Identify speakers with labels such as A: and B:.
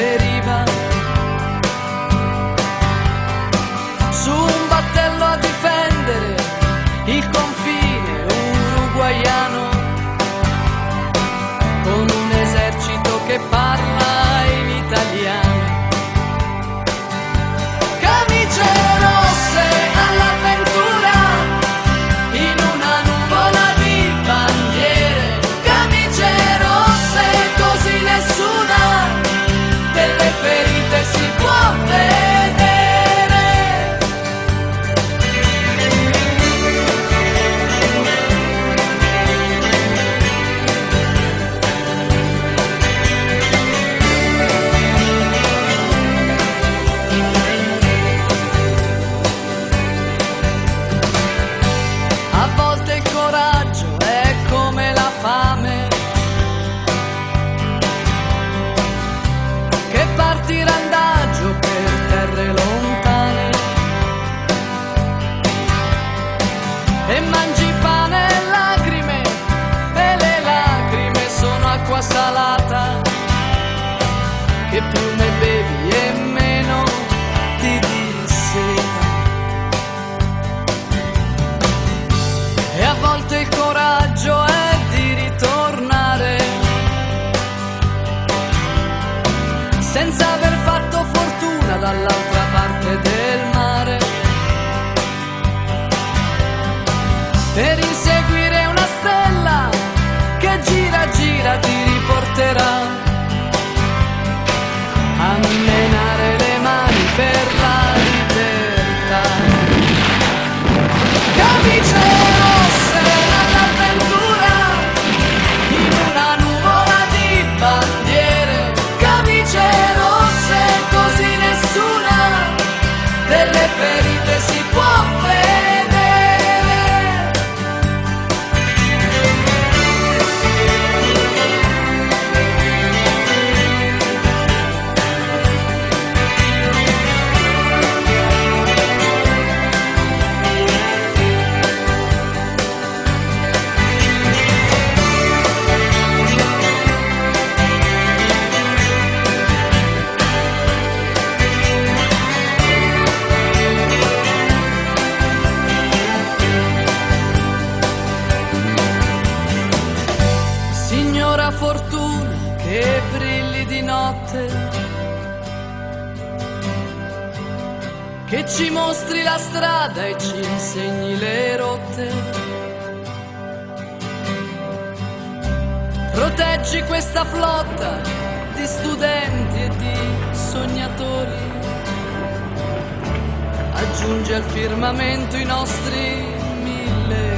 A: deriva, su un battello a difendere il confine uruguaiano, con un esercito che parla in italiano. Camicie rosse all'avventura, in una nuvola di bandiere. Camicie rosse, così nessuna delle ferite si può vedere. A volte il coraggio è come la fame, che parti randagio per terre lontane e mangi pane e le lacrime sono acqua salata, che più ne bevi e meno ti disseta. E a volte il coraggio è di ritornare senza aver fatto fortuna dall'altra parte del mare, per inseguire una stella che gira gira ti riporterà a menare le mani per la libertà. Camicie rosse all'avventura, in una nuvola di bandiere. Camicie rosse, così nessuna delle ferite si può vedere. Signora fortuna che brilli di notte, che ci mostri la strada e ci insegni le rotte. Proteggi questa flotta di studenti e di sognatori, aggiungi al firmamento i nostri 1000